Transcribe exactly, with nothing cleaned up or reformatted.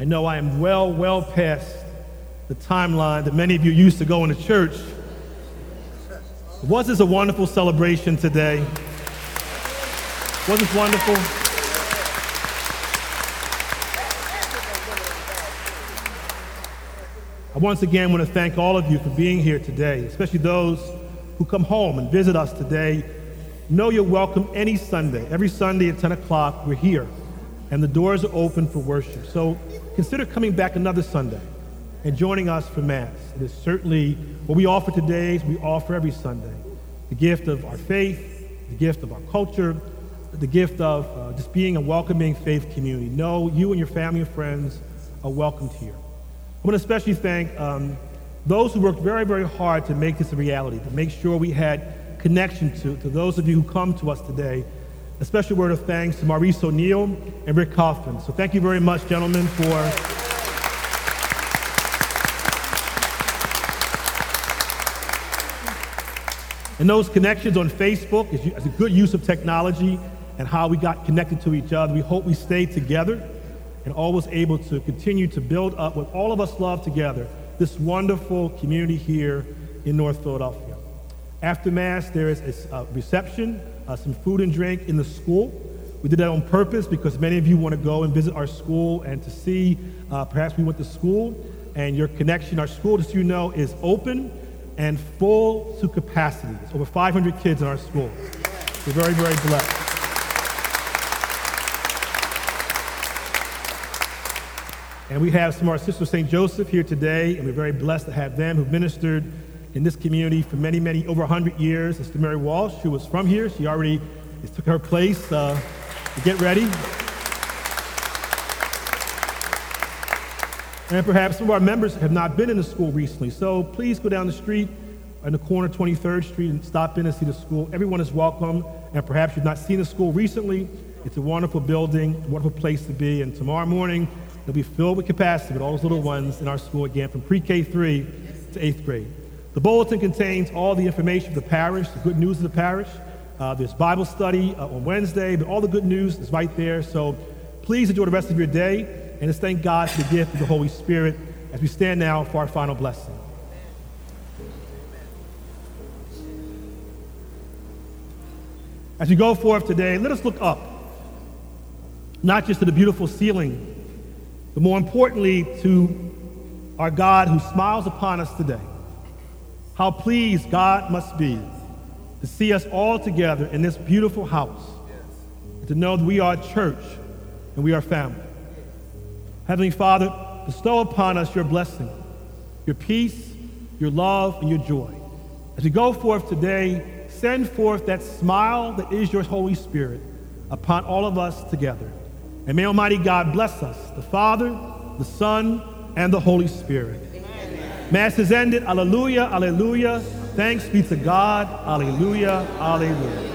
I know I am well, well past the timeline that many of you used to go into church. Was this a wonderful celebration today? Was this wonderful? I once again want to thank all of you for being here today, especially those who come home and visit us today. Know you're welcome any Sunday. Every Sunday at ten o'clock, we're here, and the doors are open for worship. So consider coming back another Sunday and joining us for Mass. It is certainly what we offer today, is we offer every Sunday. The gift of our faith, the gift of our culture, the gift of uh, just being a welcoming faith community. Know you and your family and friends are welcomed here. I want to especially thank um, those who worked very, very hard to make this a reality, to make sure we had connection to, to those of you who come to us today. A special word of thanks to Maurice O'Neill and Rick Kaufman. So thank you very much, gentlemen, for and those connections on Facebook is, is a good use of technology and how we got connected to each other. We hope we stay together and always able to continue to build up what all of us love together, this wonderful community here in North Philadelphia. After Mass, there is a uh, reception, uh, some food and drink in the school. We did that on purpose because many of you want to go and visit our school and to see, uh, perhaps we went to school and your connection. Our school, just so you know, is open and full to capacity. There's over five hundred kids in our school. We're very, very blessed. And we have some of our Sisters of Saint Joseph here today, and we're very blessed to have them who've ministered in this community for many, many, over one hundred years. Sister Mary Walsh, who was from here, she already took her place uh, to get ready. And perhaps some of our members have not been in the school recently, so please go down the street on the corner of twenty-third Street and stop in and see the school. Everyone is welcome, and perhaps you've not seen the school recently. It's a wonderful building, a wonderful place to be, and tomorrow morning it'll be filled with capacity with all those little ones in our school again, from pre-K three to eighth grade. The bulletin contains all the information of the parish, the good news of the parish. Uh, there's Bible study uh, on Wednesday, but all the good news is right there. So please enjoy the rest of your day. And let's thank God for the gift of the Holy Spirit as we stand now for our final blessing. As we go forth today, let us look up, not just to the beautiful ceiling, but more importantly to our God who smiles upon us today. How pleased God must be to see us all together in this beautiful house, and to know that we are a church and we are family. Heavenly Father, bestow upon us your blessing, your peace, your love, and your joy. As we go forth today, send forth that smile that is your Holy Spirit upon all of us together. And may Almighty God bless us, the Father, the Son, and the Holy Spirit. Amen. Mass is ended. Alleluia, alleluia. Thanks be to God. Alleluia, alleluia.